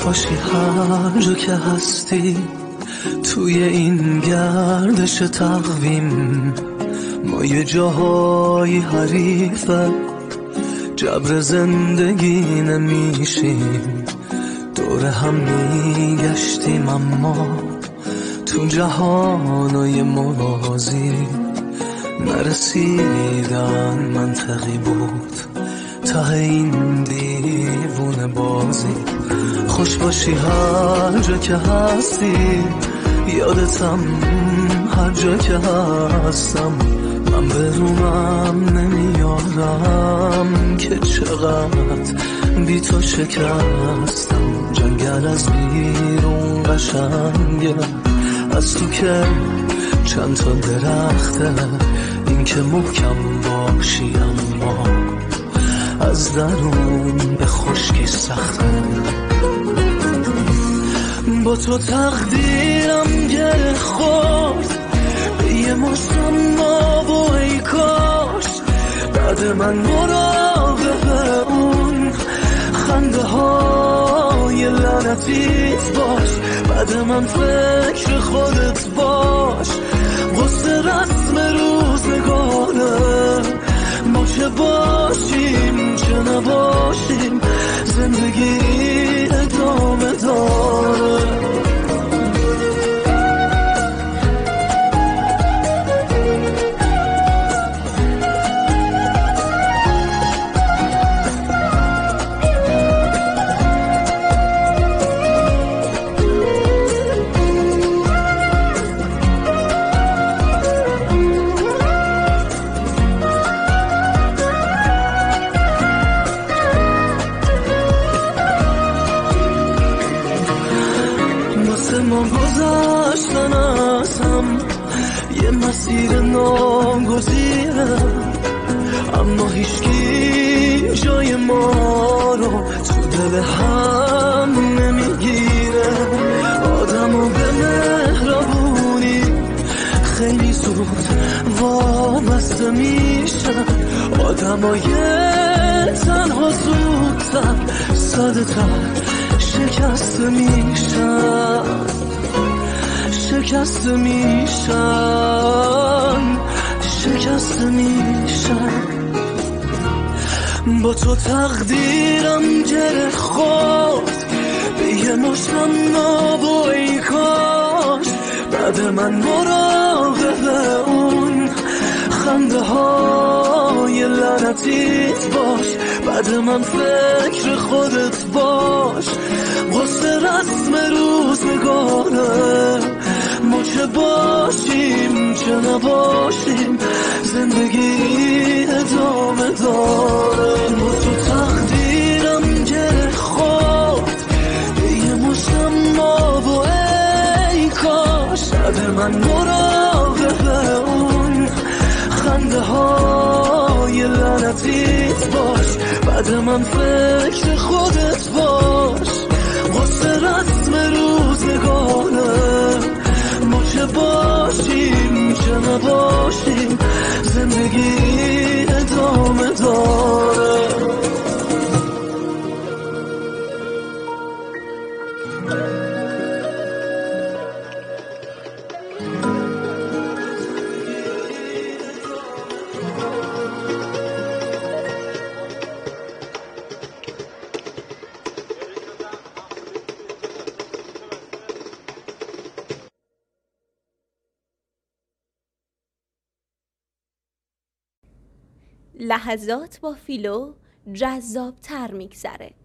باشی هر جا که هستی، توی این گردش تقویم ما یه جاهای حریفه، جبر زندگی نمیشیم، دور هم میگشتیم اما تو جهانای موازی نرسیدن منطقی بود ته این دیوونه بازی. خوش باشی هر جا که هستی، یادتم هر جا که هستم، من به رومم نمیارم که چقدر بی تو شکستم. جنگل از بیرون قشنگه، از تو که چند تا درخته، این که محکم باشی اما از درون به خشکی سخته. با تو تقدیرم گره خورد به یه مشتم ما و ای کاش بعد من مراقب اون خنده های لعنتیت باش، بعد من فکر خودت باش. قصه رسم روزگاره، ما چه باشیم چه نباشیم، زندگی ادامه داره. ما گذشتن از هم یه مسیر ناگزیره، اما هیچکی جای ما رو تو دل هم نمیگیره. آدمو به مهربونی خیلی زود وابسته میشن، آدمای تنها زودتر ساده‌تر شکسته میشن، شکسته میشن، شکسته میشن. با تو تقدیرم گره خورد به یه مشتم ناب و ای کاش بعد من مراقب اون خنده های لعنتیت باش، بعد من فکر خودت باش. قصه رسم روزگاره، ما چه باشیم چه نباشیم، زندگی ادامه داره. با تو تقدیرم گره خورد به یه مشتم آب و ای کاش بعد من مراقب اون خنده های لعنتیت باش، بعد من فکر خودت باش. قصه رسم روزگاره، ما چه باشیم چه نباشیم، زندگی ادامه داره. لحظات با فیلو جذاب‌تر میگذره.